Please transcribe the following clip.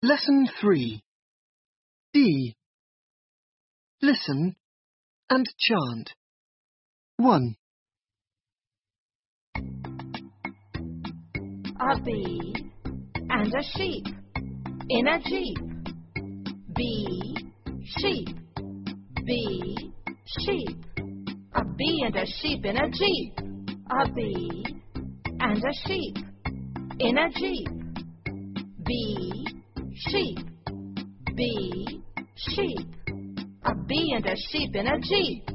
Lesson 3. D. Listen and chant. 1. A bee and a sheep in a jeep. Bee, sheep, bee, sheep. A bee and a sheep in a jeep. A bee and a sheep in a jeep. Bee, sheep, bee, sheep. A bee and a sheep in a jeep.